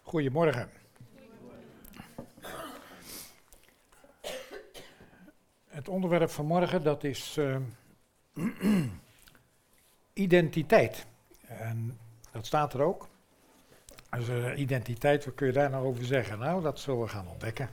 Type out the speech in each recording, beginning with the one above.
Goedemorgen. Het onderwerp van morgen dat is identiteit. En dat staat er ook. Dus identiteit, wat kun je daar nou over zeggen? Nou, dat zullen we gaan ontdekken.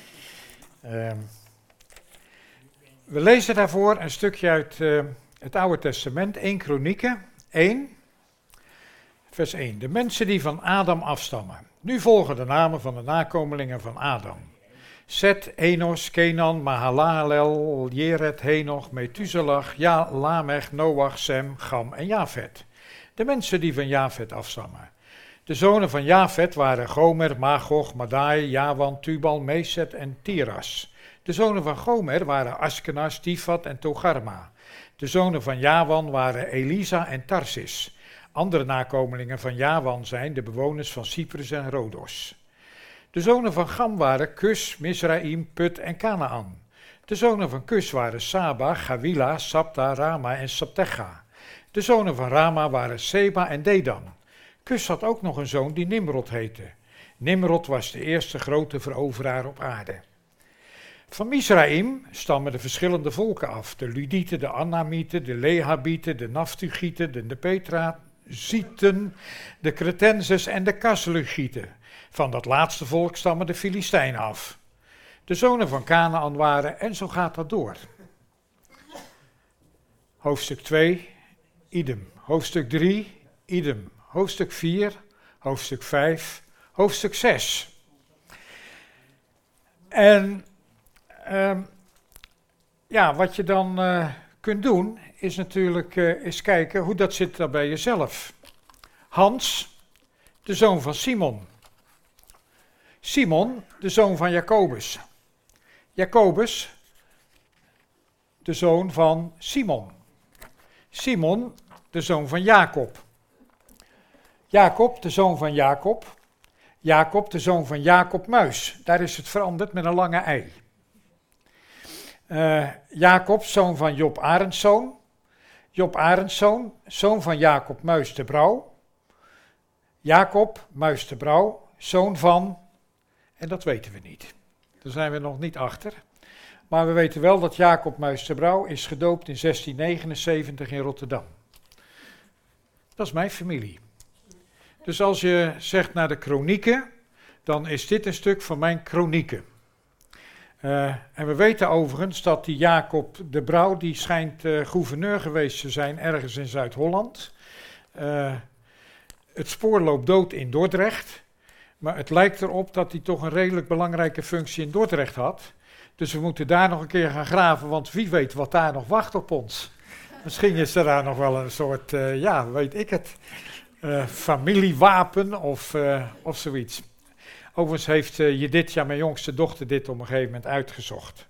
We lezen daarvoor een stukje uit het Oude Testament, 1 Kronieken 1, vers 1. De mensen die van Adam afstammen. Nu volgen de namen van de nakomelingen van Adam. Set, Enos, Kenan, Mahalalel, Jered, Henoch, Methuselah, Lamech, Noach, Sem, Cham en Jafet. De mensen die van Jafet afstammen. De zonen van Jafet waren Gomer, Magog, Madai, Javan, Tubal, Meset en Tiras. De zonen van Gomer waren Askenaz, Tifat en Togarma. De zonen van Javan waren Elisa en Tarsis. Andere nakomelingen van Javan zijn de bewoners van Cyprus en Rodos. De zonen van Cham waren Kus, Misraim, Put en Kanaan. De zonen van Kus waren Saba, Gawila, Sabta, Rama en Sabtecha. De zonen van Rama waren Seba en Dedan. Kus had ook nog een zoon die Nimrod heette. Nimrod was de eerste grote veroveraar op aarde. Van Misraim stammen de verschillende volken af. De Ludieten, de Annamieten, de Lehabieten, de Naftugieten, de Petrazieten, de Cretensers en de Kaslugieten. Van dat laatste volk stammen de Filistijnen af. De zonen van Kanaan waren, en zo gaat dat door. Hoofdstuk 2, idem. Hoofdstuk 3, idem. Hoofdstuk 4, hoofdstuk 5, hoofdstuk 6. En wat je dan kunt doen, is natuurlijk eens kijken hoe dat zit daar bij jezelf. Hans, de zoon van Simon. Simon, de zoon van Jacobus. Jacobus, de zoon van Simon. Simon, de zoon van Jacob. Jacob, de zoon van Jacob. Jacob, de zoon van Jacob Muis. Daar is het veranderd met een lange ei. Jacob, zoon van Job Arendszoon. Job Arendszoon, zoon van Jacob Muis de Brouw. Jacob Muis de Brouw, zoon van, en dat weten we niet. Daar zijn we nog niet achter. Maar we weten wel dat Jacob Muis de Brouw is gedoopt in 1679 in Rotterdam. Dat is mijn familie. Dus als je zegt naar de kronieken, dan is dit een stuk van mijn kronieken. En we weten overigens dat die Jacob de Brouw, die schijnt gouverneur geweest te zijn ergens in Zuid-Holland. Het spoor loopt dood in Dordrecht, maar het lijkt erop dat hij toch een redelijk belangrijke functie in Dordrecht had. Dus we moeten daar nog een keer gaan graven, want wie weet wat daar nog wacht op ons. Misschien is er daar nog wel een soort, weet ik het, familiewapen of zoiets. Overigens heeft Jeditja, mijn jongste dochter, dit op een gegeven moment uitgezocht.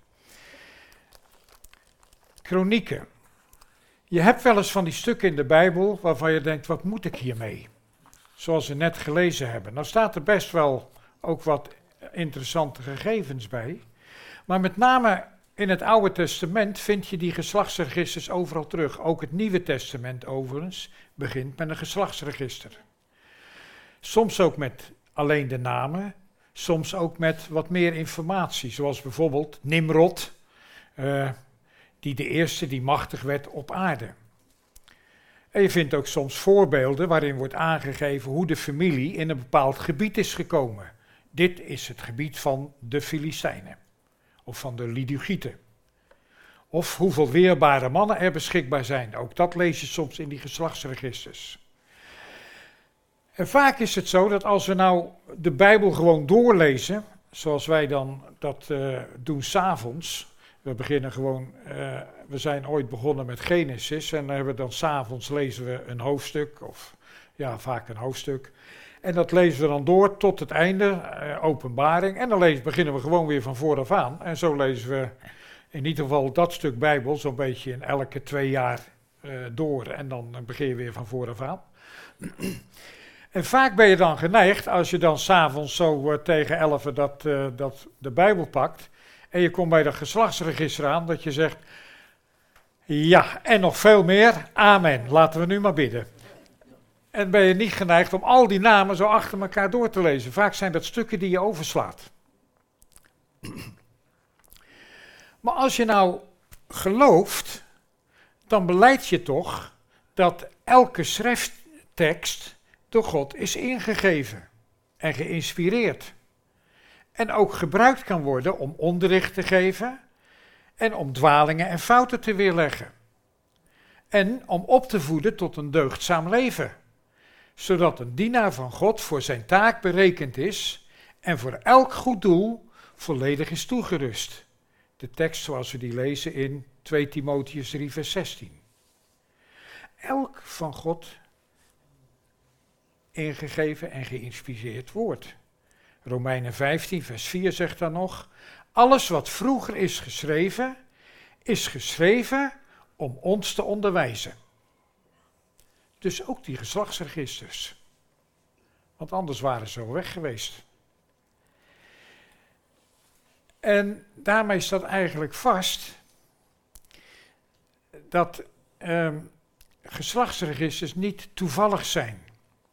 Kronieken. Je hebt wel eens van die stukken in de Bijbel waarvan je denkt, wat moet ik hiermee? Zoals we net gelezen hebben. Nou staat er best wel ook wat interessante gegevens bij. Maar met name in het Oude Testament vind je die geslachtsregisters overal terug. Ook het Nieuwe Testament overigens begint met een geslachtsregister. Soms ook met alleen de namen, soms ook met wat meer informatie. Zoals bijvoorbeeld Nimrod, die de eerste die machtig werd op aarde. En je vindt ook soms voorbeelden waarin wordt aangegeven hoe de familie in een bepaald gebied is gekomen. Dit is het gebied van de Filistijnen. Of van de Lidugieten. Of hoeveel weerbare mannen er beschikbaar zijn. Ook dat lees je soms in die geslachtsregisters. En vaak is het zo dat als we nou de Bijbel gewoon doorlezen, zoals wij dan dat doen 's avonds. We beginnen gewoon, we zijn ooit begonnen met Genesis en dan hebben we dan 's avonds lezen we een hoofdstuk, of ja, vaak een hoofdstuk. En dat lezen we dan door tot het einde, Openbaring. En dan beginnen we gewoon weer van vooraf aan. En zo lezen we in ieder geval dat stuk Bijbel zo'n beetje in elke 2 jaar door. En dan begin je weer van vooraf aan. En vaak ben je dan geneigd, als je dan 's avonds zo tegen 11 dat de Bijbel pakt. En je komt bij dat geslachtsregister aan, dat je zegt, ja, en nog veel meer, amen, laten we nu maar bidden. En ben je niet geneigd om al die namen zo achter elkaar door te lezen. Vaak zijn dat stukken die je overslaat. Maar als je nou gelooft, dan belijd je toch dat elke schrifttekst door God is ingegeven en geïnspireerd. En ook gebruikt kan worden om onderricht te geven en om dwalingen en fouten te weerleggen. En om op te voeden tot een deugdzaam leven, zodat een dienaar van God voor zijn taak berekend is en voor elk goed doel volledig is toegerust. De tekst zoals we die lezen in 2 Timotheüs 3 vers 16. Elk van God ingegeven en geïnspireerd woord. Romeinen 15 vers 4 zegt dan nog: alles wat vroeger is geschreven om ons te onderwijzen. Dus ook die geslachtsregisters. Want anders waren ze al weg geweest. En daarmee staat eigenlijk vast dat geslachtsregisters niet toevallig zijn.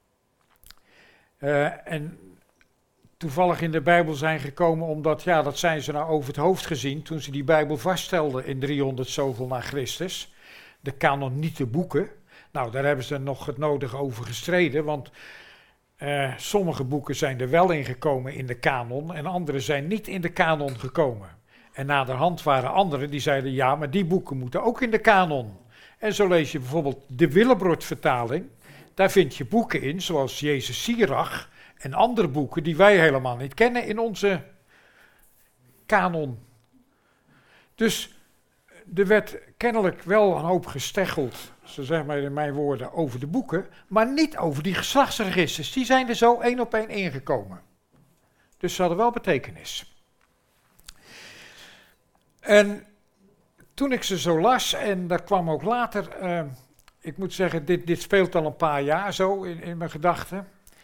En toevallig in de Bijbel zijn gekomen omdat, ja, dat zijn ze nou over het hoofd gezien toen ze die Bijbel vaststelden in 300 zoveel na Christus. De kanon, niet de boeken. Nou, daar hebben ze nog het nodige over gestreden, want sommige boeken zijn er wel in gekomen in de kanon en andere zijn niet in de kanon gekomen. En naderhand waren anderen die zeiden, ja, maar die boeken moeten ook in de kanon. En zo lees je bijvoorbeeld de Willibrord-vertaling. Daar vind je boeken in, zoals Jezus Sirach en andere boeken die wij helemaal niet kennen in onze kanon. Dus er werd kennelijk wel een hoop gesteggeld, zo zeg maar in mijn woorden, over de boeken, maar niet over die geslachtsregisters. Die zijn er zo één op één ingekomen. Dus ze hadden wel betekenis. En toen ik ze zo las, en dat kwam ook later, ik moet zeggen, dit speelt al een paar jaar zo in mijn gedachten.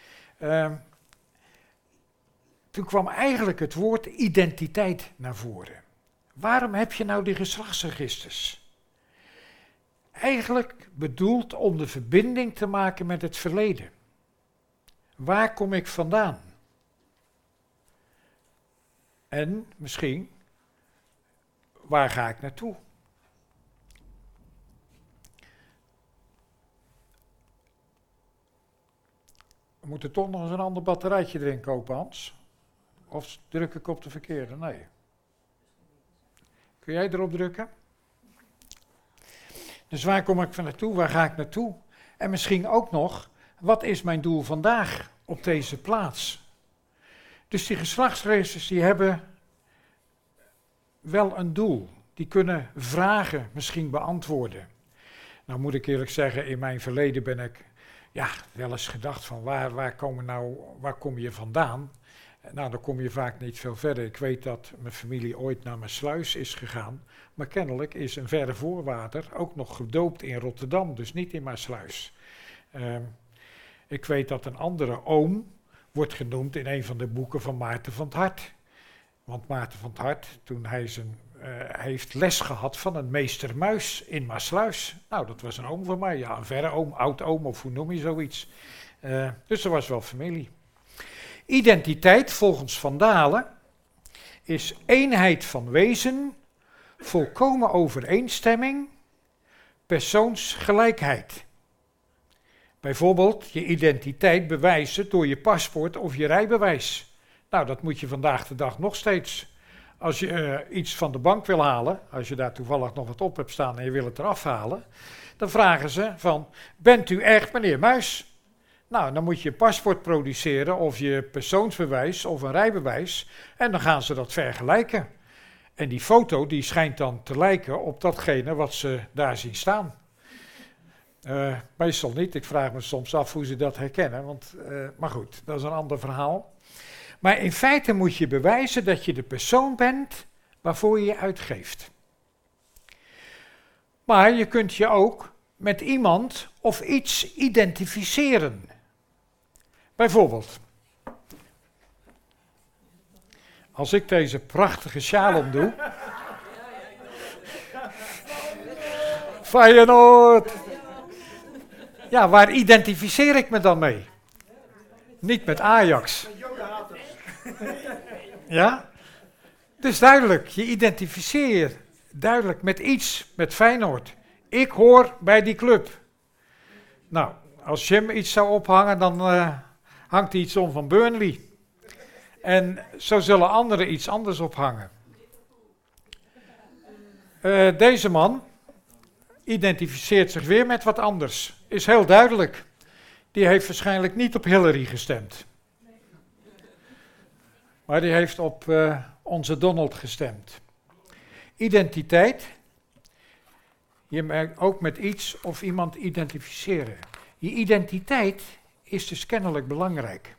Toen kwam eigenlijk het woord identiteit naar voren. Waarom heb je nou die geslachtsregisters? Eigenlijk bedoeld om de verbinding te maken met het verleden. Waar kom ik vandaan? En misschien, waar ga ik naartoe? We moeten toch nog eens een ander batterijtje erin kopen, Hans. Of druk ik op de verkeerde? Nee. Kun jij erop drukken? Dus waar kom ik van naartoe? Waar ga ik naartoe? En misschien ook nog, wat is mijn doel vandaag op deze plaats? Dus die geslachtsregisters die hebben wel een doel. Die kunnen vragen misschien beantwoorden. Nou moet ik eerlijk zeggen, in mijn verleden ben ik wel eens gedacht van waar kom je vandaan? Nou, dan kom je vaak niet veel verder. Ik weet dat mijn familie ooit naar Maassluis is gegaan, maar kennelijk is een verre voorwater ook nog gedoopt in Rotterdam, dus niet in Maassluis. Ik weet dat een andere oom wordt genoemd in een van de boeken van Maarten van 't Hart. Want Maarten van 't Hart, toen hij heeft les gehad van een meester Muis in Maassluis. Nou, dat was een oom van mij, ja, een verre oom, oud-oom of hoe noem je zoiets. Dus er was wel familie. Identiteit, volgens Van Dalen, is eenheid van wezen, volkomen overeenstemming, persoonsgelijkheid. Bijvoorbeeld je identiteit bewijzen door je paspoort of je rijbewijs. Nou, dat moet je vandaag de dag nog steeds. Als je iets van de bank wil halen, als je daar toevallig nog wat op hebt staan en je wil het eraf halen, dan vragen ze van, bent u echt meneer Muis? Nou, dan moet je een paspoort produceren of je persoonsbewijs of een rijbewijs en dan gaan ze dat vergelijken. En die foto die schijnt dan te lijken op datgene wat ze daar zien staan. Meestal niet, ik vraag me soms af hoe ze dat herkennen, maar goed, dat is een ander verhaal. Maar in feite moet je bewijzen dat je de persoon bent waarvoor je je uitgeeft. Maar je kunt je ook met iemand of iets identificeren. Bijvoorbeeld, als ik deze prachtige sjaal omdoe. Feyenoord! Ja, waar identificeer ik me dan mee? Niet met Ajax. Ja? Dus duidelijk, je identificeer je duidelijk met iets, met Feyenoord. Ik hoor bij die club. Nou, als Jim iets zou ophangen, dan hangt hij iets om van Burnley. En zo zullen anderen iets anders ophangen. Deze man identificeert zich weer met wat anders. Is heel duidelijk. Die heeft waarschijnlijk niet op Hillary gestemd. Maar die heeft op onze Donald gestemd. Identiteit. Je merkt ook met iets of iemand identificeren. Je identiteit is dus kennelijk belangrijk.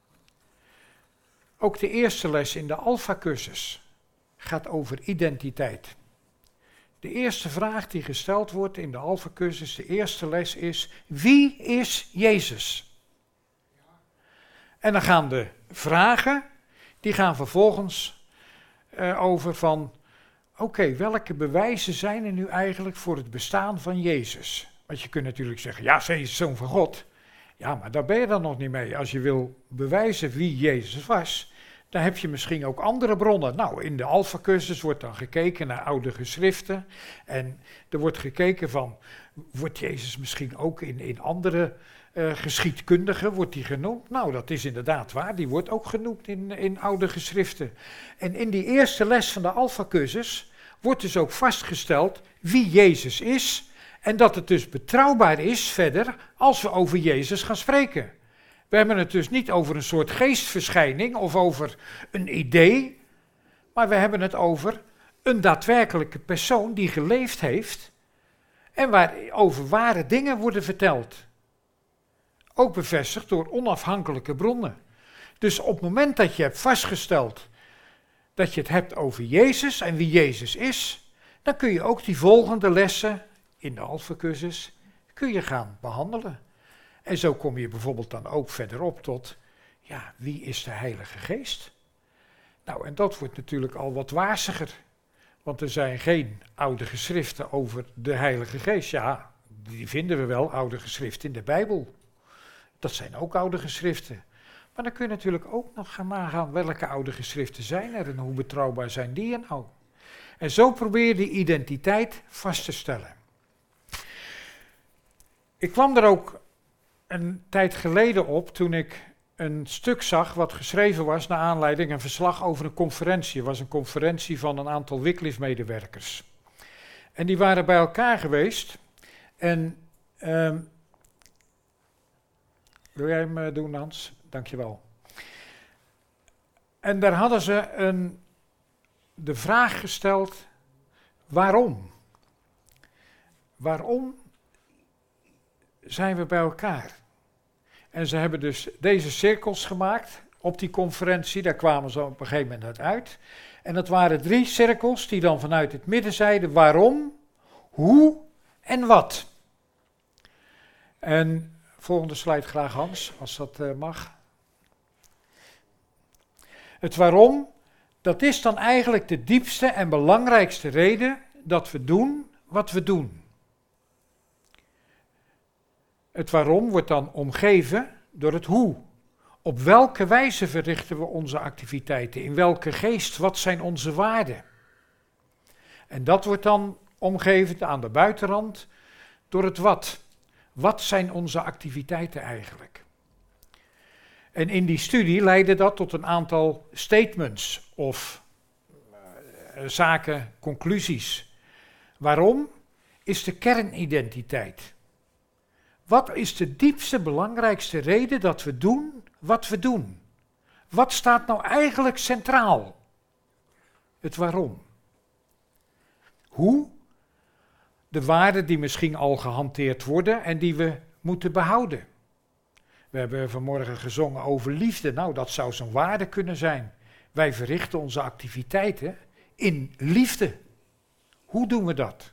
Ook de eerste les in de Alpha-cursus gaat over identiteit. De eerste vraag die gesteld wordt in de Alpha-cursus, de eerste les is: wie is Jezus? En dan gaan de vragen, die gaan vervolgens over van: oké, welke bewijzen zijn er nu eigenlijk voor het bestaan van Jezus? Want je kunt natuurlijk zeggen, ja, Jezus is zoon van God. Ja, maar daar ben je dan nog niet mee. Als je wil bewijzen wie Jezus was, dan heb je misschien ook andere bronnen. Nou, in de Alpha-cursus wordt dan gekeken naar oude geschriften. En er wordt gekeken van, wordt Jezus misschien ook in andere geschiedkundigen, wordt die genoemd? Nou, dat is inderdaad waar, die wordt ook genoemd in oude geschriften. En in die eerste les van de Alpha-cursus wordt dus ook vastgesteld wie Jezus is. En dat het dus betrouwbaar is verder als we over Jezus gaan spreken. We hebben het dus niet over een soort geestverschijning of over een idee, maar we hebben het over een daadwerkelijke persoon die geleefd heeft en waarover ware dingen worden verteld. Ook bevestigd door onafhankelijke bronnen. Dus op het moment dat je hebt vastgesteld dat je het hebt over Jezus en wie Jezus is, dan kun je ook die volgende lessen in de Alpha-cursus kun je gaan behandelen. En zo kom je bijvoorbeeld dan ook verderop tot, ja, wie is de Heilige Geest? Nou, en dat wordt natuurlijk al wat waziger. Want er zijn geen oude geschriften over de Heilige Geest. Ja, die vinden we wel, oude geschriften in de Bijbel. Dat zijn ook oude geschriften. Maar dan kun je natuurlijk ook nog gaan nagaan welke oude geschriften zijn er en hoe betrouwbaar zijn die nou. En zo probeer je die identiteit vast te stellen. Ik kwam er ook een tijd geleden op toen ik een stuk zag wat geschreven was naar aanleiding een verslag over een conferentie. Het was een conferentie van een aantal Wycliffe-medewerkers. En die waren bij elkaar geweest en wil jij hem doen, Hans? Dankjewel. En daar hadden ze de vraag gesteld, waarom? Waarom zijn we bij elkaar? En ze hebben dus deze cirkels gemaakt op die conferentie, daar kwamen ze op een gegeven moment uit. En dat waren 3 cirkels die dan vanuit het midden zeiden waarom, hoe en wat. En volgende slide graag, Hans, als dat mag. Het waarom, dat is dan eigenlijk de diepste en belangrijkste reden dat we doen wat we doen. Het waarom wordt dan omgeven door het hoe. Op welke wijze verrichten we onze activiteiten? In welke geest? Wat zijn onze waarden? En dat wordt dan omgeven aan de buitenrand door het wat. Wat zijn onze activiteiten eigenlijk? En in die studie leidde dat tot een aantal statements of zaken, conclusies. Waarom? Is de kernidentiteit. Wat is de diepste, belangrijkste reden dat we doen wat we doen? Wat staat nou eigenlijk centraal? Het waarom. Hoe? De waarden die misschien al gehanteerd worden en die we moeten behouden. We hebben vanmorgen gezongen over liefde. Nou, dat zou zo'n waarde kunnen zijn. Wij verrichten onze activiteiten in liefde. Hoe doen we dat?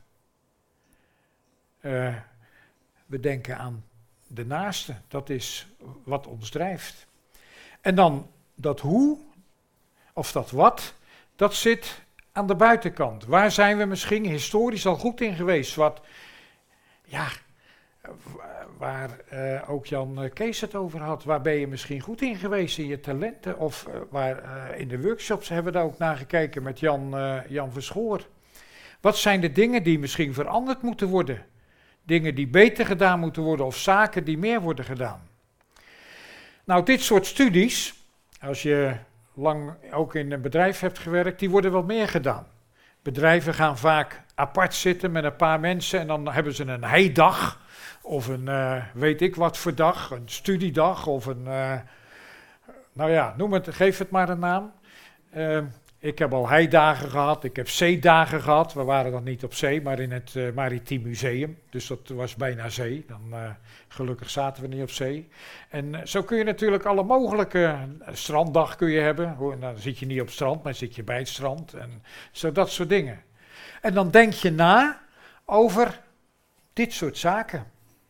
We denken aan de naaste. Dat is wat ons drijft. En dan dat hoe, of dat wat, dat zit aan de buitenkant. Waar zijn we misschien historisch al goed in geweest? waar ook Jan Kees het over had. Waar ben je misschien goed in geweest in je talenten? Of in de workshops hebben we daar ook naar gekeken met Jan Verschoor. Wat zijn de dingen die misschien veranderd moeten worden? Dingen die beter gedaan moeten worden of zaken die meer worden gedaan? Nou, dit soort studies, als je lang ook in een bedrijf hebt gewerkt, die worden wel meer gedaan. Bedrijven gaan vaak apart zitten met een paar mensen en dan hebben ze een heidag of een weet ik wat voor dag, een studiedag of een, nou ja, geef het maar een naam. Ik heb al heidagen gehad, ik heb zeedagen gehad. We waren dan niet op zee, maar in het Maritiem Museum. Dus dat was bijna zee. Dan, gelukkig zaten we niet op zee. En zo kun je natuurlijk alle mogelijke stranddag kun je hebben. Dan zit je niet op het strand, maar zit je bij het strand. En zo dat soort dingen. En dan denk je na over dit soort zaken.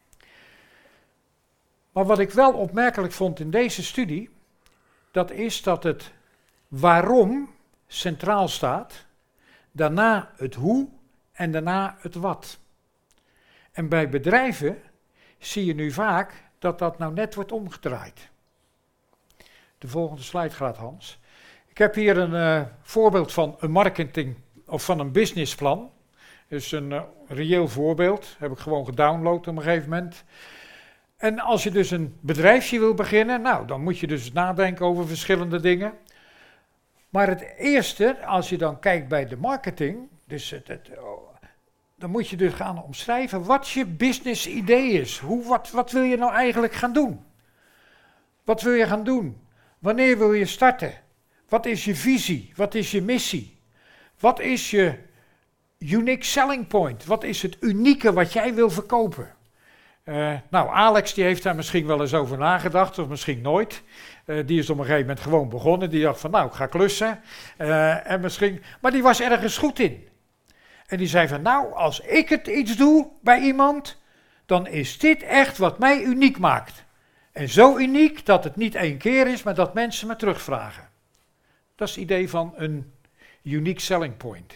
Maar wat ik wel opmerkelijk vond in deze studie, dat is dat het waarom centraal staat, daarna het hoe en daarna het wat. En bij bedrijven zie je nu vaak dat dat nou net wordt omgedraaid. De volgende slide gaat, Hans. Ik heb hier een voorbeeld van een marketing of van een businessplan. Dus een reëel voorbeeld, heb ik gewoon gedownload op een gegeven moment. En als je dus een bedrijfje wil beginnen, nou dan moet je dus nadenken over verschillende dingen. Maar het eerste, als je dan kijkt bij de marketing, dus dan moet je dus gaan omschrijven wat je business idee is. Wat wil je nou eigenlijk gaan doen? Wat wil je gaan doen? Wanneer wil je starten? Wat is je visie? Wat is je missie? Wat is je unique selling point? Wat is het unieke wat jij wil verkopen? Nou, Alex die heeft daar misschien wel eens over nagedacht, of misschien nooit. Die is op een gegeven moment gewoon begonnen. Die dacht van, nou, ik ga klussen. Maar die was ergens goed in. En die zei van, nou, als ik het iets doe bij iemand, dan is dit echt wat mij uniek maakt. En zo uniek dat het niet één keer is, maar dat mensen me terugvragen. Dat is het idee van een unique selling point.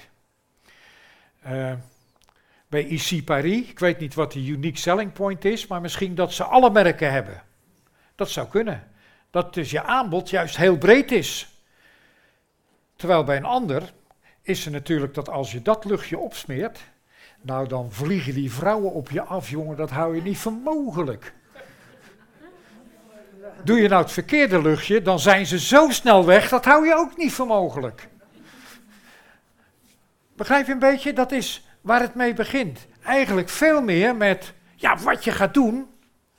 Bij IC Paris, ik weet niet wat de unique selling point is, maar misschien dat ze alle merken hebben. Dat zou kunnen. Dat dus je aanbod juist heel breed is. Terwijl bij een ander is er natuurlijk dat als je dat luchtje opsmeert, nou dan vliegen die vrouwen op je af, jongen, dat hou je niet voor mogelijk. Doe je nou het verkeerde luchtje, dan zijn ze zo snel weg, dat hou je ook niet voor mogelijk. Begrijp je een beetje? Dat is waar het mee begint. Eigenlijk veel meer met ja, wat je gaat doen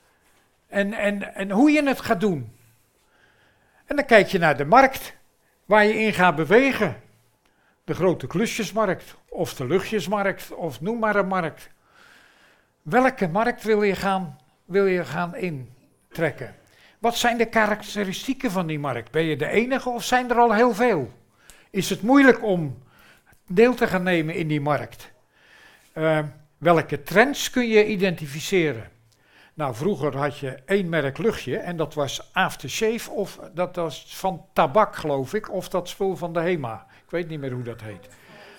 en hoe je het gaat doen. En dan kijk je naar de markt waar je in gaat bewegen. De grote klusjesmarkt of de luchtjesmarkt of noem maar een markt. Welke markt wil je gaan intrekken? Wat zijn de karakteristieken van die markt? Ben je de enige of zijn er al heel veel? Is het moeilijk om deel te gaan nemen in die markt? Welke trends kun je identificeren? Nou, vroeger had je één merk luchtje en dat was aftershave of dat was van tabak, geloof ik, of dat spul van de HEMA. Ik weet niet meer hoe dat heet.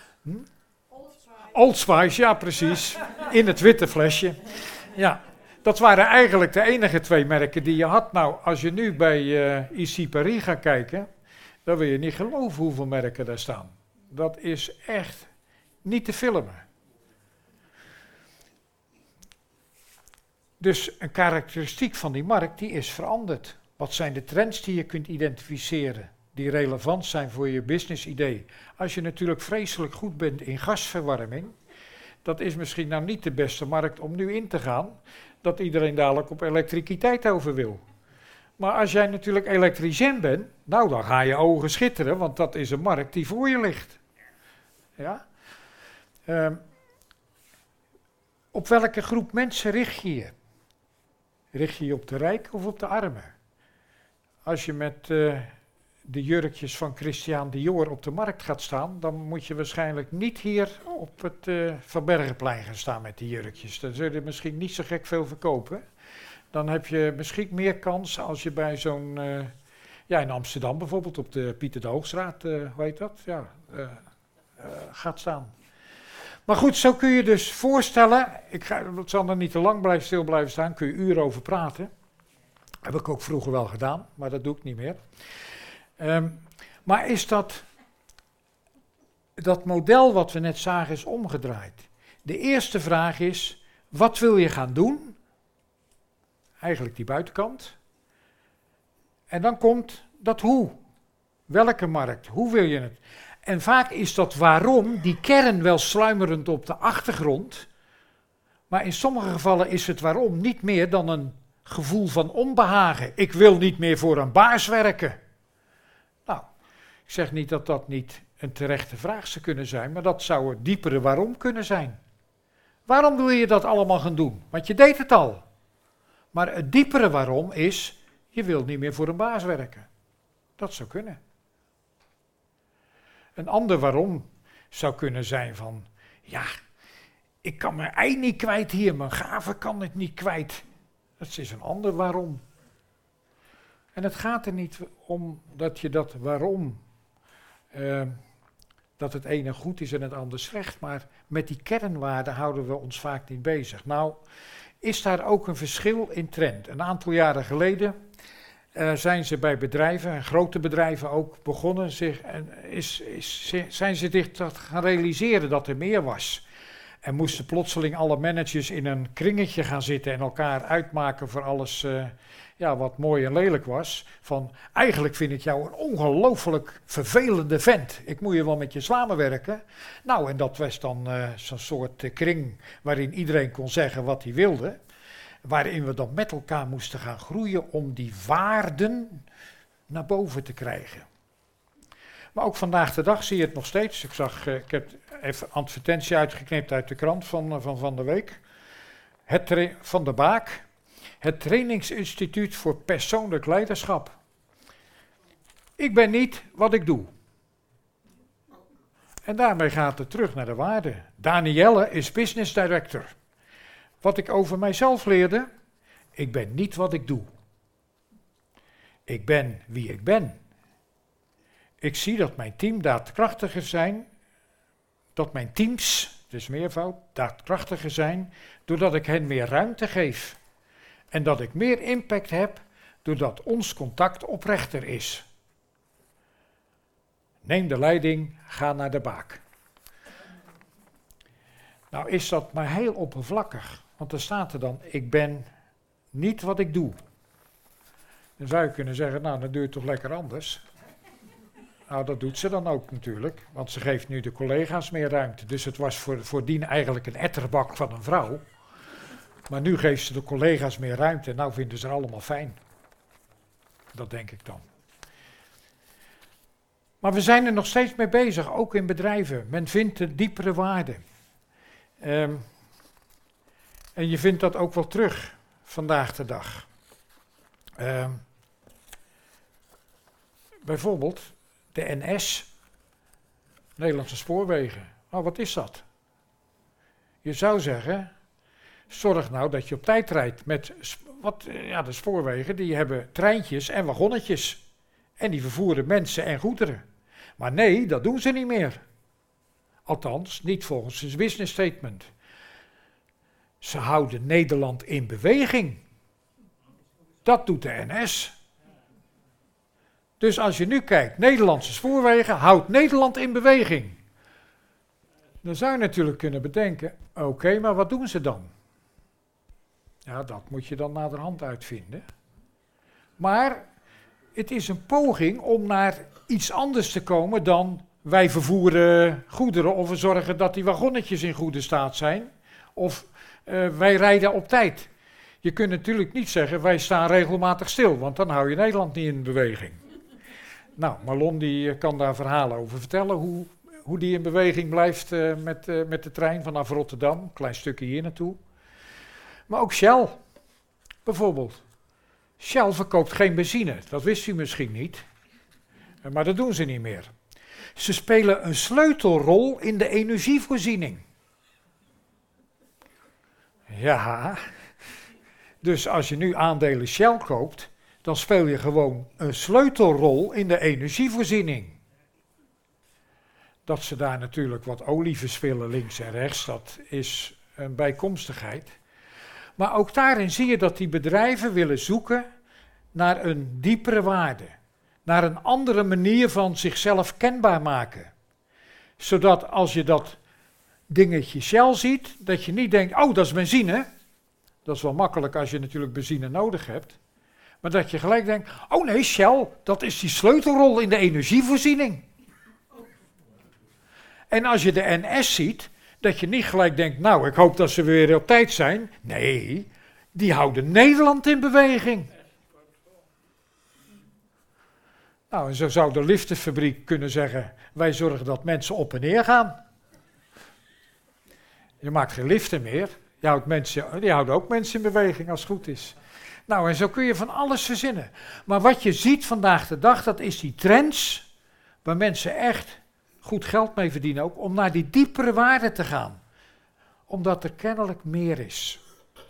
Old Spice, ja precies, in het witte flesje. Ja, dat waren eigenlijk de enige twee merken die je had. Nou, als je nu bij IC Paris gaat kijken, dan wil je niet geloven hoeveel merken daar staan. Dat is echt niet te filmen. Dus een karakteristiek van die markt, die is veranderd. Wat zijn de trends die je kunt identificeren, die relevant zijn voor je business idee? Als je natuurlijk vreselijk goed bent in gasverwarming, dat is misschien nou niet de beste markt om nu in te gaan, dat iedereen dadelijk op elektriciteit over wil. Maar als jij natuurlijk elektricien bent, nou dan ga je ogen schitteren, want dat is een markt die voor je ligt. Ja? Op welke groep mensen richt je je? Richt je je op de rijken of op de armen? Als je met de jurkjes van Christian Dior op de markt gaat staan, dan moet je waarschijnlijk niet hier op het Van Bergenplein gaan staan met die jurkjes. Dan zul je misschien niet zo gek veel verkopen. Dan heb je misschien meer kans als je bij zo'n, in Amsterdam bijvoorbeeld, op de Pieter de Hoogstraat, hoe heet dat? Ja, gaat staan. Maar goed, zo kun je dus voorstellen, het zal er niet te lang stil blijven staan, kun je uren over praten. Heb ik ook vroeger wel gedaan, maar dat doe ik niet meer. Maar is dat model wat we net zagen is omgedraaid. De eerste vraag is, wat wil je gaan doen? Eigenlijk die buitenkant. En dan komt dat hoe. Welke markt? Hoe wil je het? En vaak is dat waarom, die kern wel sluimerend op de achtergrond. Maar in sommige gevallen is het waarom niet meer dan een gevoel van onbehagen. Ik wil niet meer voor een baas werken. Nou, ik zeg niet dat dat niet een terechte vraag zou kunnen zijn, maar dat zou het diepere waarom kunnen zijn. Waarom wil je dat allemaal gaan doen? Want je deed het al. Maar het diepere waarom is, je wilt niet meer voor een baas werken. Dat zou kunnen. Een ander waarom zou kunnen zijn van, ja, ik kan mijn ei niet kwijt hier, mijn gave kan ik niet kwijt. Dat is een ander waarom. En het gaat er niet om dat je dat waarom, dat het ene goed is en het ander slecht, maar met die kernwaarden houden we ons vaak niet bezig. Nou, is daar ook een verschil in trend. Een aantal jaren geleden zijn ze bij bedrijven, en grote bedrijven ook, begonnen zijn ze zich gaan realiseren dat er meer was. En moesten plotseling alle managers in een kringetje gaan zitten en elkaar uitmaken voor alles wat mooi en lelijk was. Van, eigenlijk vind ik jou een ongelooflijk vervelende vent. Ik moet je wel met je samenwerken. Nou, en dat was dan zo'n soort kring waarin iedereen kon zeggen wat hij wilde. Waarin we dan met elkaar moesten gaan groeien om die waarden naar boven te krijgen. Maar ook vandaag de dag zie je het nog steeds. Ik heb even een advertentie uitgeknipt uit de krant van de week. Van de Baak. Het trainingsinstituut voor persoonlijk leiderschap. Ik ben niet wat ik doe. En daarmee gaat het terug naar de waarde. Danielle is business director. Wat ik over mijzelf leerde, ik ben niet wat ik doe. Ik ben wie ik ben. Ik zie dat mijn team daadkrachtiger zijn, dat mijn teams, dus meervoud, daadkrachtiger zijn, doordat ik hen meer ruimte geef. En dat ik meer impact heb, doordat ons contact oprechter is. Neem de leiding, ga naar de baak. Nou is dat maar heel oppervlakkig, want er staat er dan, ik ben niet wat ik doe. Dan zou je kunnen zeggen, nou dan doe je het toch lekker anders. Nou, dat doet ze dan ook natuurlijk, want ze geeft nu de collega's meer ruimte. Dus het was voordien eigenlijk een etterbak van een vrouw. Maar nu geeft ze de collega's meer ruimte en nou vinden ze er allemaal fijn. Dat denk ik dan. Maar we zijn er nog steeds mee bezig, ook in bedrijven. Men vindt de diepere waarde. En je vindt dat ook wel terug, vandaag de dag. Bijvoorbeeld de NS, Nederlandse Spoorwegen. Oh, wat is dat? Je zou zeggen, zorg nou dat je op tijd rijdt met de spoorwegen, die hebben treintjes en wagonnetjes. En die vervoeren mensen en goederen. Maar nee, dat doen ze niet meer. Althans, niet volgens hun business statement. Ze houden Nederland in beweging. Dat doet de NS. Dus als je nu kijkt, Nederlandse Spoorwegen houdt Nederland in beweging. Dan zou je natuurlijk kunnen bedenken, oké, maar wat doen ze dan? Ja, dat moet je dan naderhand uitvinden. Maar het is een poging om naar iets anders te komen dan wij vervoeren goederen of we zorgen dat die wagonnetjes in goede staat zijn. Of wij rijden op tijd. Je kunt natuurlijk niet zeggen, wij staan regelmatig stil, want dan hou je Nederland niet in beweging. Nou, Marlon die kan daar verhalen over vertellen, hoe die in beweging blijft met de trein vanaf Rotterdam, een klein stukje hier naartoe. Maar ook Shell, bijvoorbeeld. Shell verkoopt geen benzine, dat wist u misschien niet, maar dat doen ze niet meer. Ze spelen een sleutelrol in de energievoorziening. Ja, dus als je nu aandelen Shell koopt, dan speel je gewoon een sleutelrol in de energievoorziening. Dat ze daar natuurlijk wat olie verspillen links en rechts, dat is een bijkomstigheid. Maar ook daarin zie je dat die bedrijven willen zoeken naar een diepere waarde. Naar een andere manier van zichzelf kenbaar maken. Zodat als je dat dingetje Shell ziet, dat je niet denkt, oh dat is benzine. Dat is wel makkelijk als je natuurlijk benzine nodig hebt. Maar dat je gelijk denkt, oh nee Shell, dat is die sleutelrol in de energievoorziening. En als je de NS ziet, dat je niet gelijk denkt, nou ik hoop dat ze weer op tijd zijn. Nee, die houden Nederland in beweging. Nou, en zo zou de liftenfabriek kunnen zeggen, wij zorgen dat mensen op en neer gaan. Je maakt geen liften meer, die houden ook mensen in beweging als het goed is. Nou, en zo kun je van alles verzinnen. Maar wat je ziet vandaag de dag, dat is die trends, waar mensen echt goed geld mee verdienen ook, om naar die diepere waarde te gaan. Omdat er kennelijk meer is.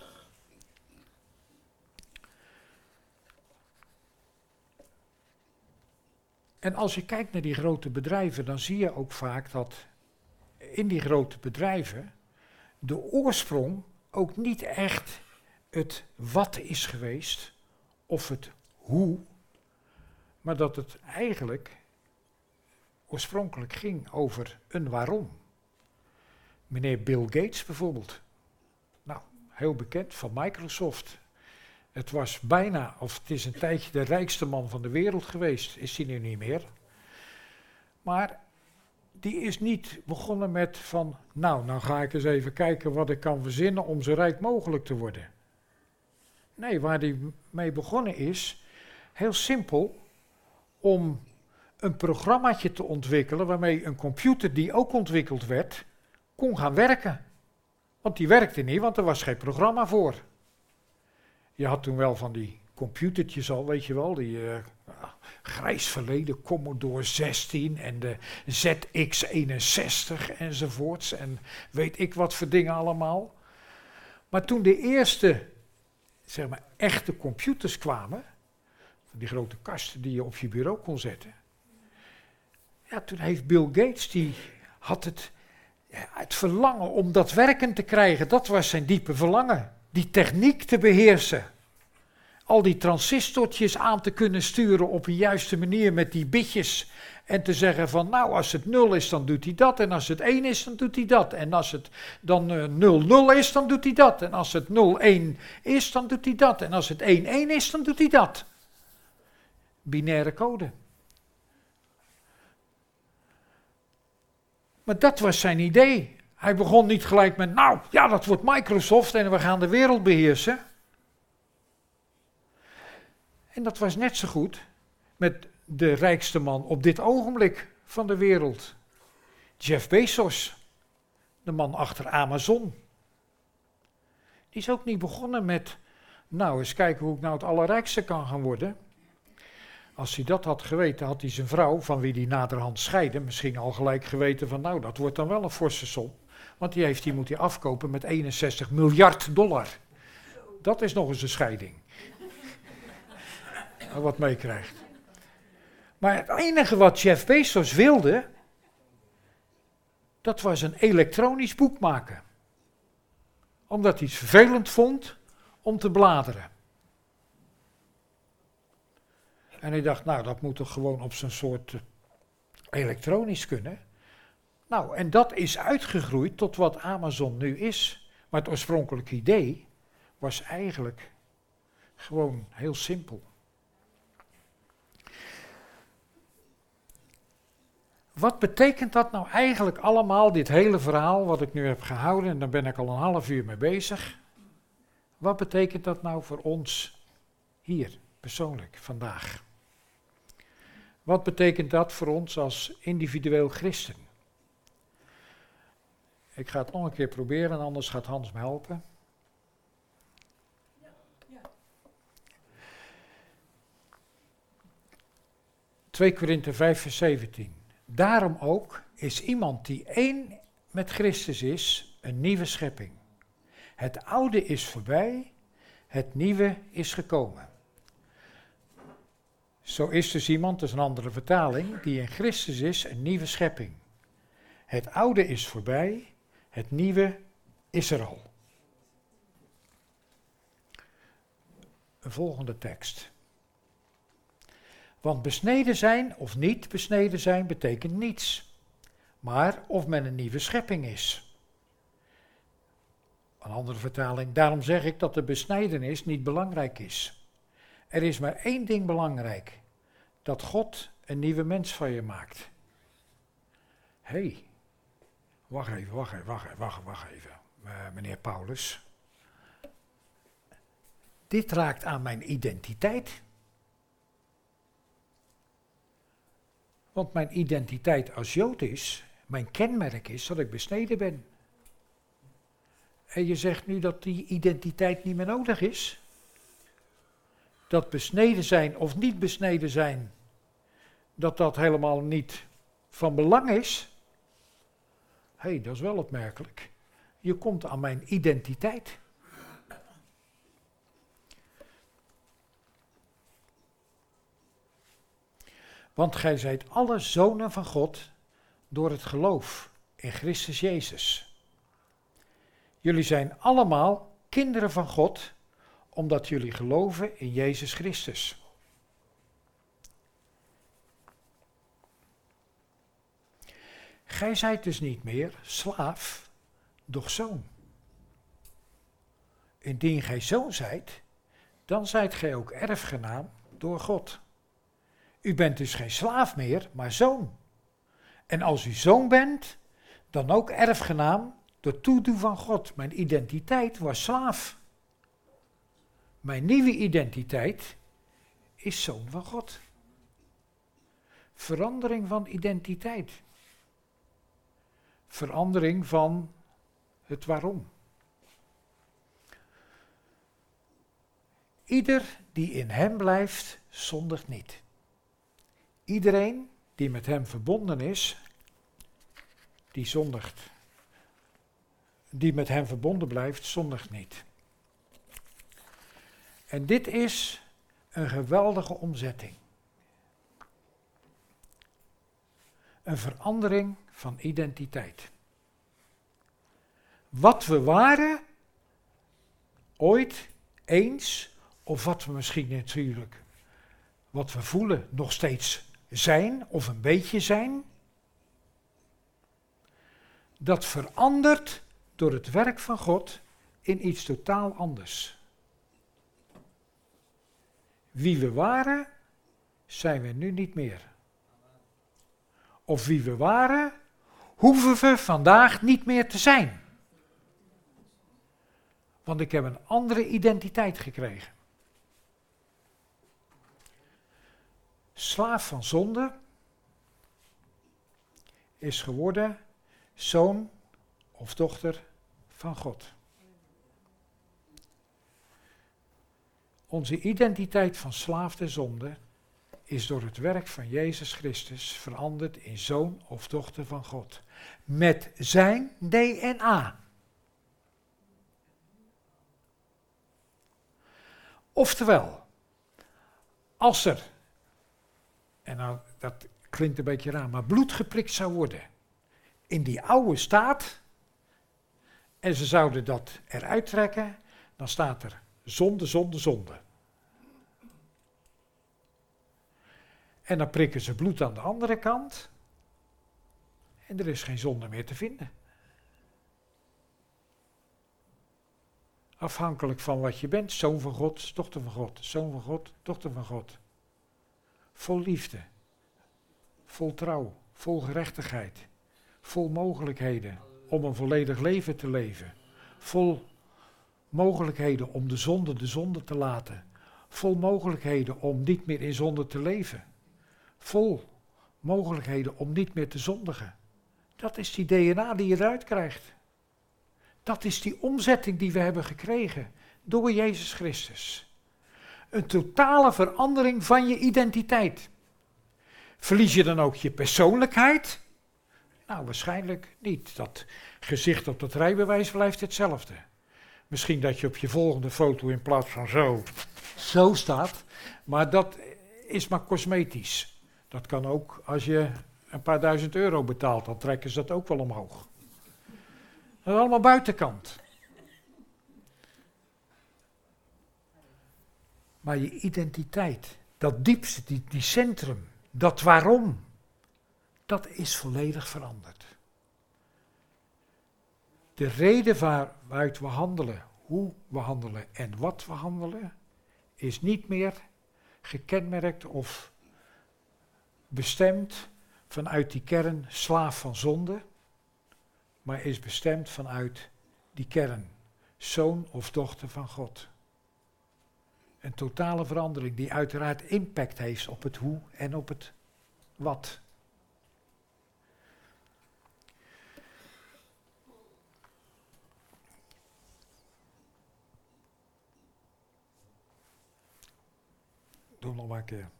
En als je kijkt naar die grote bedrijven, dan zie je ook vaak dat in die grote bedrijven de oorsprong ook niet echt het wat is geweest of het hoe, maar dat het eigenlijk oorspronkelijk ging over een waarom. Meneer Bill Gates bijvoorbeeld, nou, heel bekend van Microsoft. Het was bijna, of het is een tijdje de rijkste man van de wereld geweest, is hij nu niet meer. Maar die is niet begonnen met van, nou ga ik eens even kijken wat ik kan verzinnen om zo rijk mogelijk te worden. Nee, waar hij mee begonnen is, heel simpel, om een programmaatje te ontwikkelen waarmee een computer die ook ontwikkeld werd, kon gaan werken. Want die werkte niet, want er was geen programma voor. Je had toen wel van die computertjes al, weet je wel, die grijs verleden Commodore 16 en de ZX61 enzovoorts en weet ik wat voor dingen allemaal. Maar toen de eerste, zeg maar, echte computers kwamen, die grote kasten die je op je bureau kon zetten, ja, toen heeft Bill Gates, die had het verlangen om dat werkend te krijgen, dat was zijn diepe verlangen. Die techniek te beheersen. Al die transistortjes aan te kunnen sturen op een juiste manier met die bitjes. En te zeggen van, nou, als het 0 is, dan doet hij dat. En als het 1 is, dan doet hij dat. En als het dan 0,0 is, dan doet hij dat. En als het 0,1 is, dan doet hij dat. En als het 1,1 is, dan doet hij dat. Binaire code. Maar dat was zijn idee. Hij begon niet gelijk met, nou, ja, dat wordt Microsoft en we gaan de wereld beheersen. En dat was net zo goed met de rijkste man op dit ogenblik van de wereld. Jeff Bezos, de man achter Amazon. Die is ook niet begonnen met, nou, eens kijken hoe ik nou het allerrijkste kan gaan worden. Als hij dat had geweten, had hij zijn vrouw, van wie hij naderhand scheidde, misschien al gelijk geweten van, nou, dat wordt dan wel een forse som. Want die moet hij afkopen met $61 miljard. Dat is nog eens een scheiding. Wat meekrijgt. Maar het enige wat Jeff Bezos wilde, dat was een elektronisch boek maken. Omdat hij het vervelend vond om te bladeren. En hij dacht, nou, dat moet toch gewoon op zo'n soort elektronisch kunnen. Nou, en dat is uitgegroeid tot wat Amazon nu is. Maar het oorspronkelijke idee was eigenlijk gewoon heel simpel. Wat betekent dat nou eigenlijk allemaal, dit hele verhaal wat ik nu heb gehouden, en daar ben ik al een half uur mee bezig. Wat betekent dat nou voor ons hier, persoonlijk, vandaag? Wat betekent dat voor ons als individueel christen? Ik ga het nog een keer proberen, anders gaat Hans me helpen. Ja. 2 Korinthe 5 vers 17. Daarom ook is iemand die één met Christus is, een nieuwe schepping. Het oude is voorbij, het nieuwe is gekomen. Zo is dus iemand, dat is een andere vertaling, die in Christus is, een nieuwe schepping. Het oude is voorbij, het nieuwe is er al. Een volgende tekst. Want besneden zijn of niet besneden zijn betekent niets, maar of men een nieuwe schepping is. Een andere vertaling, daarom zeg ik dat de besnijdenis niet belangrijk is. Er is maar één ding belangrijk, dat God een nieuwe mens van je maakt. Hé, wacht even, meneer Paulus. Dit raakt aan mijn identiteit. Want mijn identiteit als Jood is, mijn kenmerk is dat ik besneden ben. En je zegt nu dat die identiteit niet meer nodig is? Dat besneden zijn of niet besneden zijn, dat helemaal niet van belang is? Hé, dat is wel opmerkelijk. Je komt aan mijn identiteit. Want gij zijt alle zonen van God door het geloof in Christus Jezus. Jullie zijn allemaal kinderen van God, omdat jullie geloven in Jezus Christus. Gij zijt dus niet meer slaaf, doch zoon. Indien gij zoon zijt, dan zijt gij ook erfgenaam door God. U bent dus geen slaaf meer, maar zoon. En als u zoon bent, dan ook erfgenaam door toedoen van God. Mijn identiteit was slaaf. Mijn nieuwe identiteit is zoon van God. Verandering van identiteit. Verandering van het waarom. Ieder die in hem blijft, zondigt niet. Iedereen die met hem verbonden is, die zondigt. Die met hem verbonden blijft, zondigt niet. En dit is een geweldige omzetting. Een verandering van identiteit. Wat we waren, ooit, eens, of wat we misschien natuurlijk, wat we voelen, nog steeds zijn, of een beetje zijn, dat verandert door het werk van God in iets totaal anders. Wie we waren, zijn we nu niet meer. Of wie we waren, hoeven we vandaag niet meer te zijn. Want ik heb een andere identiteit gekregen. Slaaf van zonde is geworden zoon of dochter van God. Onze identiteit van slaaf der zonde is door het werk van Jezus Christus veranderd in zoon of dochter van God. Met zijn DNA. Oftewel, als er, en nou dat klinkt een beetje raar, maar bloed geprikt zou worden in die oude staat, en ze zouden dat eruit trekken, dan staat er zonde, zonde, zonde. En dan prikken ze bloed aan de andere kant en er is geen zonde meer te vinden. Afhankelijk van wat je bent, zoon van God, dochter van God, zoon van God, dochter van God. Vol liefde, vol trouw, vol gerechtigheid, vol mogelijkheden om een volledig leven te leven. Vol mogelijkheden om de zonde te laten. Vol mogelijkheden om niet meer in zonde te leven. Vol mogelijkheden om niet meer te zondigen. Dat is die DNA die je eruit krijgt. Dat is die omzetting die we hebben gekregen door Jezus Christus. Een totale verandering van je identiteit. Verlies je dan ook je persoonlijkheid? Nou, waarschijnlijk niet. Dat gezicht op dat rijbewijs blijft hetzelfde. Misschien dat je op je volgende foto in plaats van zo staat, maar dat is maar cosmetisch. Dat kan ook als je een paar duizend euro betaalt, dan trekken ze dat ook wel omhoog. Dat is allemaal buitenkant. Maar je identiteit, dat diepste, die centrum, dat waarom, dat is volledig veranderd. De reden waaruit we handelen, hoe we handelen en wat we handelen, is niet meer gekenmerkt of bestemd vanuit die kern slaaf van zonde, maar is bestemd vanuit die kern zoon of dochter van God. Een totale verandering die uiteraard impact heeft op het hoe en op het wat. Doe nog maar een keer.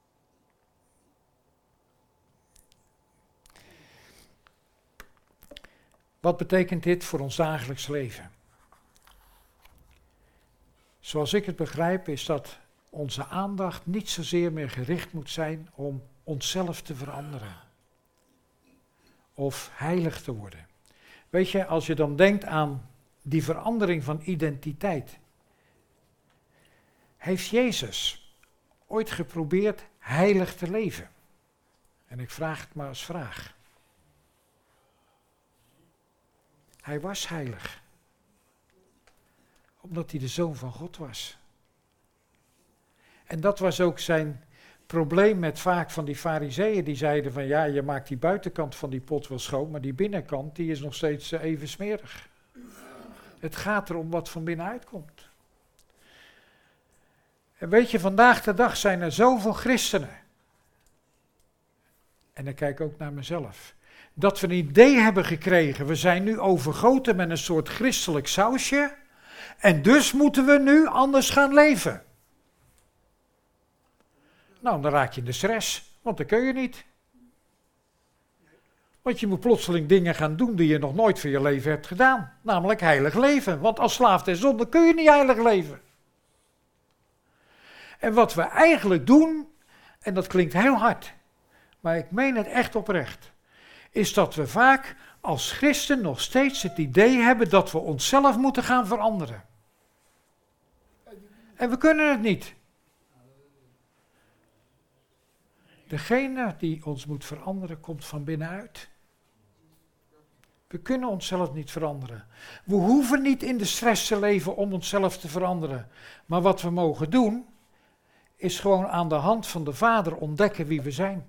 Wat betekent dit voor ons dagelijks leven? Zoals ik het begrijp is dat onze aandacht niet zozeer meer gericht moet zijn om onszelf te veranderen. Of heilig te worden. Weet je, als je dan denkt aan die verandering van identiteit. Heeft Jezus ooit geprobeerd heilig te leven? En ik vraag het maar als vraag. Hij was heilig. Omdat hij de Zoon van God was. En dat was ook zijn probleem met vaak van die fariseeën die zeiden van ja, je maakt die buitenkant van die pot wel schoon, maar die binnenkant die is nog steeds even smerig. Het gaat erom wat van binnenuit komt. En weet je, vandaag de dag zijn er zoveel christenen. En dan kijk ik ook naar mezelf. Dat we een idee hebben gekregen, we zijn nu overgoten met een soort christelijk sausje. En dus moeten we nu anders gaan leven. Nou, dan raak je in de stress, want dat kun je niet. Want je moet plotseling dingen gaan doen die je nog nooit van je leven hebt gedaan. Namelijk heilig leven, want als slaaf der zonde kun je niet heilig leven. En wat we eigenlijk doen, en dat klinkt heel hard, maar ik meen het echt oprecht, is dat we vaak als christen nog steeds het idee hebben dat we onszelf moeten gaan veranderen. En we kunnen het niet. Degene die ons moet veranderen, komt van binnenuit. We kunnen onszelf niet veranderen. We hoeven niet in de stress te leven om onszelf te veranderen. Maar wat we mogen doen, is gewoon aan de hand van de Vader ontdekken wie we zijn.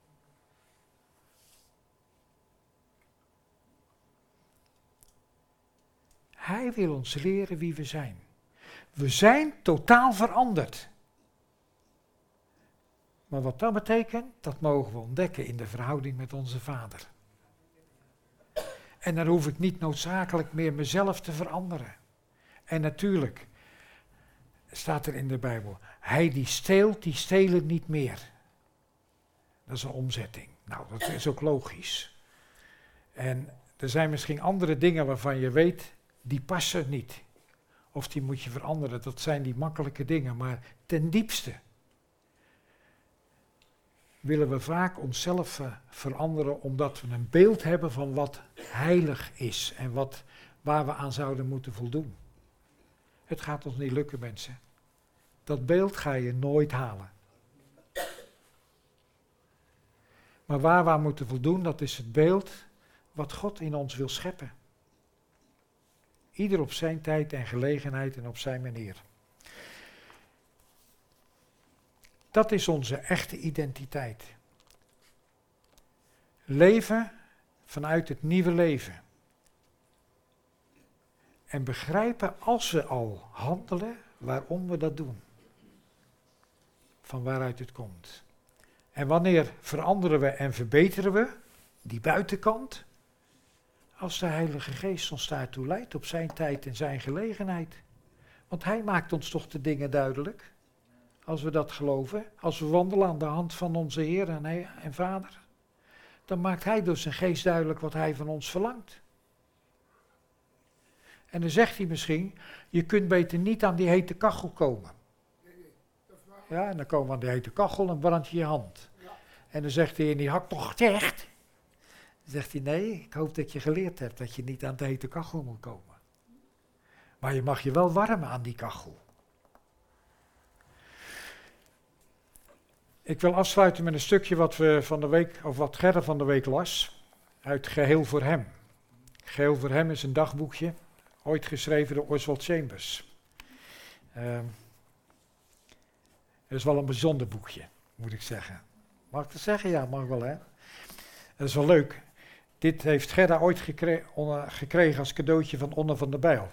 Hij wil ons leren wie we zijn. We zijn totaal veranderd. Maar wat dat betekent, dat mogen we ontdekken in de verhouding met onze Vader. En dan hoef ik niet noodzakelijk meer mezelf te veranderen. En natuurlijk, staat er in de Bijbel, hij die steelt, die stelen niet meer. Dat is een omzetting. Nou, dat is ook logisch. En er zijn misschien andere dingen waarvan je weet, die passen niet. Of die moet je veranderen, dat zijn die makkelijke dingen. Maar ten diepste willen we vaak onszelf veranderen omdat we een beeld hebben van wat heilig is en waar we aan zouden moeten voldoen. Het gaat ons niet lukken, mensen. Dat beeld ga je nooit halen. Maar waar we aan moeten voldoen, dat is het beeld wat God in ons wil scheppen. Ieder op zijn tijd en gelegenheid en op zijn manier. Dat is onze echte identiteit. Leven vanuit het nieuwe leven. En begrijpen als we al handelen, waarom we dat doen. Van waaruit het komt. En wanneer veranderen we en verbeteren we die buitenkant? Als de Heilige Geest ons daartoe leidt op zijn tijd en zijn gelegenheid. Want hij maakt ons toch de dingen duidelijk. Als we dat geloven, als we wandelen aan de hand van onze Heer en Vader, dan maakt hij door zijn geest duidelijk wat hij van ons verlangt. En dan zegt hij misschien, je kunt beter niet aan die hete kachel komen. Ja, en dan komen we aan die hete kachel en brand je je hand. En dan zegt hij, en die had toch gezegd? Dan zegt hij, nee, ik hoop dat je geleerd hebt dat je niet aan de hete kachel moet komen. Maar je mag je wel warmen aan die kachel. Ik wil afsluiten met een stukje wat we van de week, of wat Gerda van de week las, uit Geheel voor Hem. Geheel voor Hem is een dagboekje, ooit geschreven door Oswald Chambers. Het is wel een bijzonder boekje, moet ik zeggen. Mag ik dat zeggen? Ja, mag wel, hè. Dat is wel leuk. Dit heeft Gerda ooit gekregen als cadeautje van Onne van der Bijl.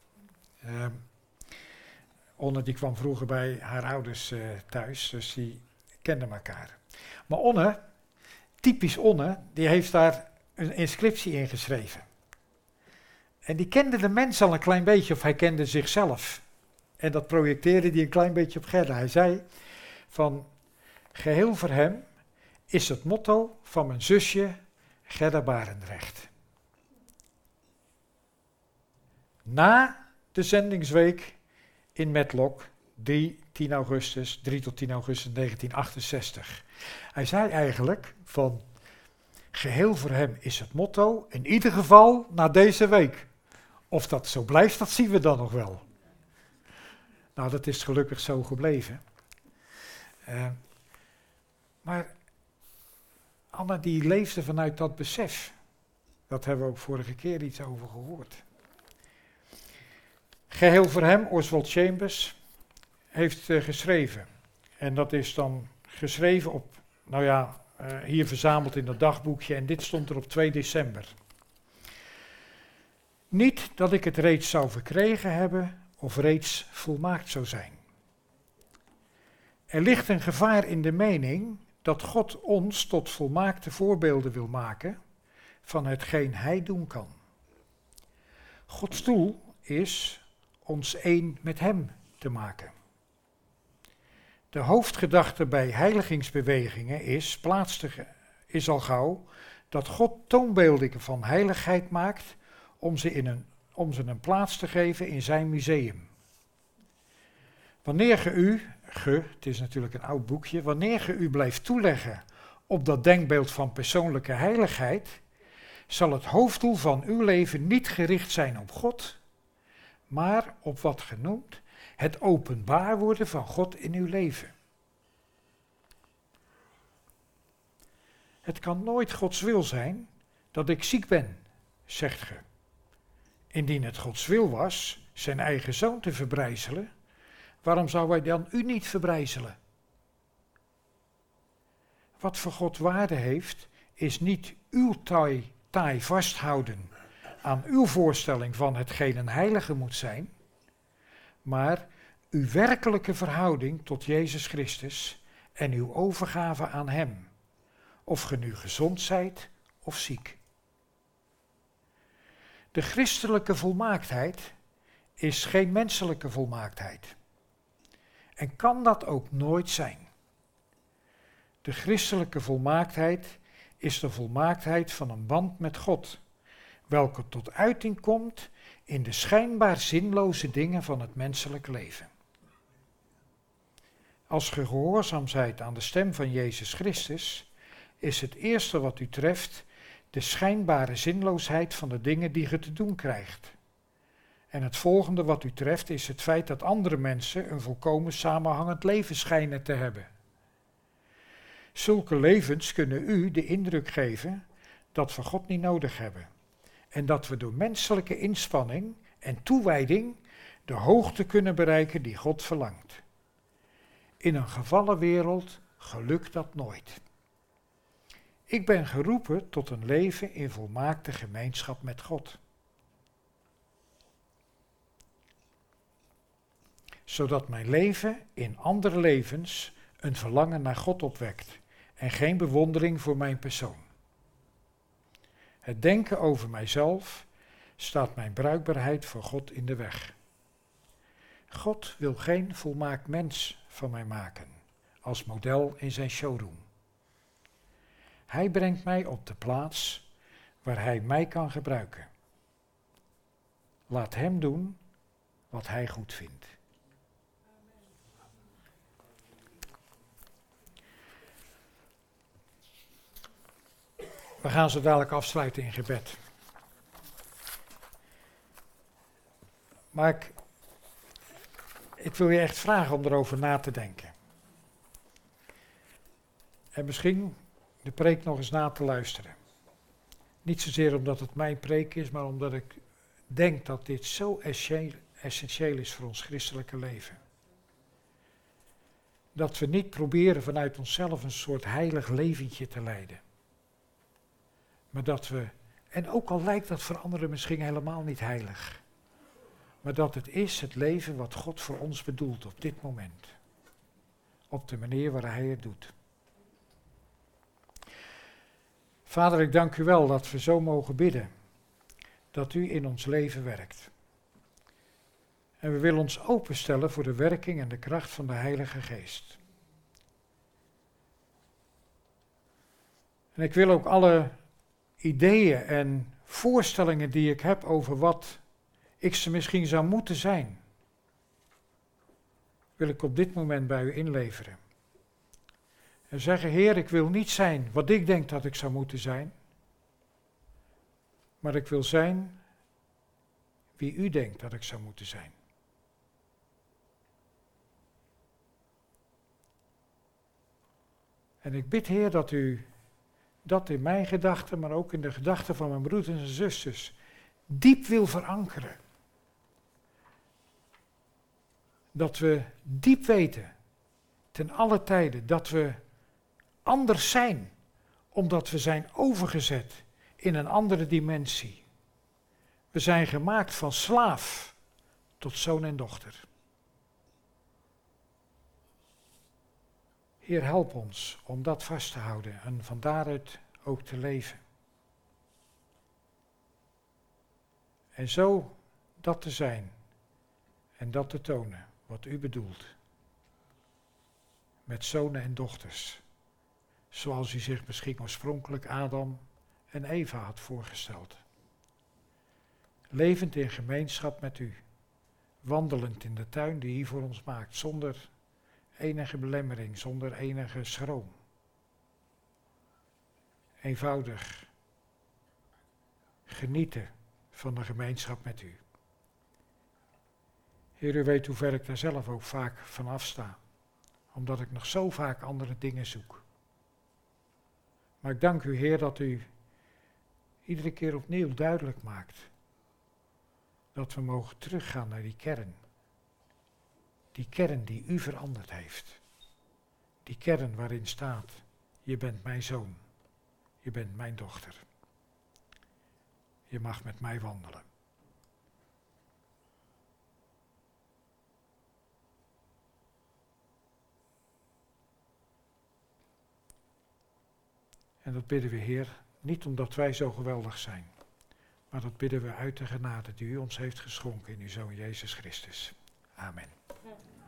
Onne die kwam vroeger bij haar ouders thuis, dus die kenden elkaar. Maar Onne, typisch Onne, die heeft daar een inscriptie in geschreven. En die kende de mens al een klein beetje, of hij kende zichzelf. En dat projecteerde hij een klein beetje op Gerda. Hij zei van, Geheel voor Hem is het motto van mijn zusje Gerda Barendrecht. Na de zendingsweek in Medlock, 3 tot 10 augustus 1968. Hij zei eigenlijk van, Geheel voor Hem is het motto, in ieder geval na deze week. Of dat zo blijft, dat zien we dan nog wel. Nou, dat is gelukkig zo gebleven. Maar Anne die leefde vanuit dat besef. Dat hebben we ook vorige keer iets over gehoord. Geheel voor Hem, Oswald Chambers, heeft geschreven. En dat is dan geschreven op, hier verzameld in dat dagboekje. En dit stond er op 2 december. Niet dat ik het reeds zou verkregen hebben of reeds volmaakt zou zijn. Er ligt een gevaar in de mening dat God ons tot volmaakte voorbeelden wil maken van hetgeen Hij doen kan. Gods doel is ons één met Hem te maken. De hoofdgedachte bij heiligingsbewegingen is al gauw dat God toonbeelden van heiligheid maakt om ze een plaats te geven in zijn museum. Wanneer het is natuurlijk een oud boekje, wanneer ge u blijft toeleggen op dat denkbeeld van persoonlijke heiligheid, zal het hoofddoel van uw leven niet gericht zijn op God, maar op wat genoemd het openbaar worden van God in uw leven. Het kan nooit Gods wil zijn dat ik ziek ben, zegt ge. Indien het Gods wil was zijn eigen zoon te verbrijzelen, waarom zou hij dan u niet verbrijzelen? Wat voor God waarde heeft, is niet uw taai vasthouden aan uw voorstelling van hetgeen een heilige moet zijn, maar uw werkelijke verhouding tot Jezus Christus en uw overgave aan Hem, of ge nu gezond zijt of ziek. De christelijke volmaaktheid is geen menselijke volmaaktheid. En kan dat ook nooit zijn. De christelijke volmaaktheid is de volmaaktheid van een band met God, welke tot uiting komt in de schijnbaar zinloze dingen van het menselijk leven. Als ge gehoorzaam zijt aan de stem van Jezus Christus, is het eerste wat u treft de schijnbare zinloosheid van de dingen die ge te doen krijgt. En het volgende wat u treft is het feit dat andere mensen een volkomen samenhangend leven schijnen te hebben. Zulke levens kunnen u de indruk geven dat we God niet nodig hebben en dat we door menselijke inspanning en toewijding de hoogte kunnen bereiken die God verlangt. In een gevallen wereld gelukt dat nooit. Ik ben geroepen tot een leven in volmaakte gemeenschap met God. Zodat mijn leven in andere levens een verlangen naar God opwekt en geen bewondering voor mijn persoon. Het denken over mijzelf staat mijn bruikbaarheid voor God in de weg. God wil geen volmaakt mens van mij maken, als model in zijn showroom. Hij brengt mij op de plaats waar hij mij kan gebruiken. Laat hem doen wat hij goed vindt. We gaan zo dadelijk afsluiten in gebed. Maar ik wil je echt vragen om erover na te denken. En misschien de preek nog eens na te luisteren. Niet zozeer omdat het mijn preek is, maar omdat ik denk dat dit zo essentieel is voor ons christelijke leven. Dat we niet proberen vanuit onszelf een soort heilig leventje te leiden. Maar dat we, en ook al lijkt dat voor anderen misschien helemaal niet heilig, maar dat het is het leven wat God voor ons bedoelt op dit moment. Op de manier waar Hij het doet. Vader, ik dank u wel dat we zo mogen bidden, dat u in ons leven werkt. En we willen ons openstellen voor de werking en de kracht van de Heilige Geest. En ik wil ook alle ideeën en voorstellingen die ik heb over wat ik ze misschien zou moeten zijn, wil ik op dit moment bij u inleveren. En zeggen, Heer, ik wil niet zijn wat ik denk dat ik zou moeten zijn, maar ik wil zijn wie u denkt dat ik zou moeten zijn. En ik bid, Heer, dat u dat in mijn gedachten, maar ook in de gedachten van mijn broeders en zusters, diep wil verankeren. Dat we diep weten, ten alle tijden, dat we anders zijn, omdat we zijn overgezet in een andere dimensie. We zijn gemaakt van slaaf tot zoon en dochter. Heer, help ons om dat vast te houden en van daaruit ook te leven. En zo dat te zijn en dat te tonen wat u bedoelt. Met zonen en dochters. Zoals u zich misschien oorspronkelijk Adam en Eva had voorgesteld. Levend in gemeenschap met u. Wandelend in de tuin die u voor ons maakt, zonder enige belemmering, zonder enige schroom. Eenvoudig genieten van de gemeenschap met u. Heer, u weet hoe ver ik daar zelf ook vaak van afsta, omdat ik nog zo vaak andere dingen zoek. Maar ik dank u, Heer, dat u iedere keer opnieuw duidelijk maakt dat we mogen teruggaan naar die kern. Die kern die u veranderd heeft. Die kern waarin staat, je bent mijn zoon, je bent mijn dochter. Je mag met mij wandelen. En dat bidden we, Heer, niet omdat wij zo geweldig zijn, maar dat bidden we uit de genade die u ons heeft geschonken in uw Zoon Jezus Christus. Amen.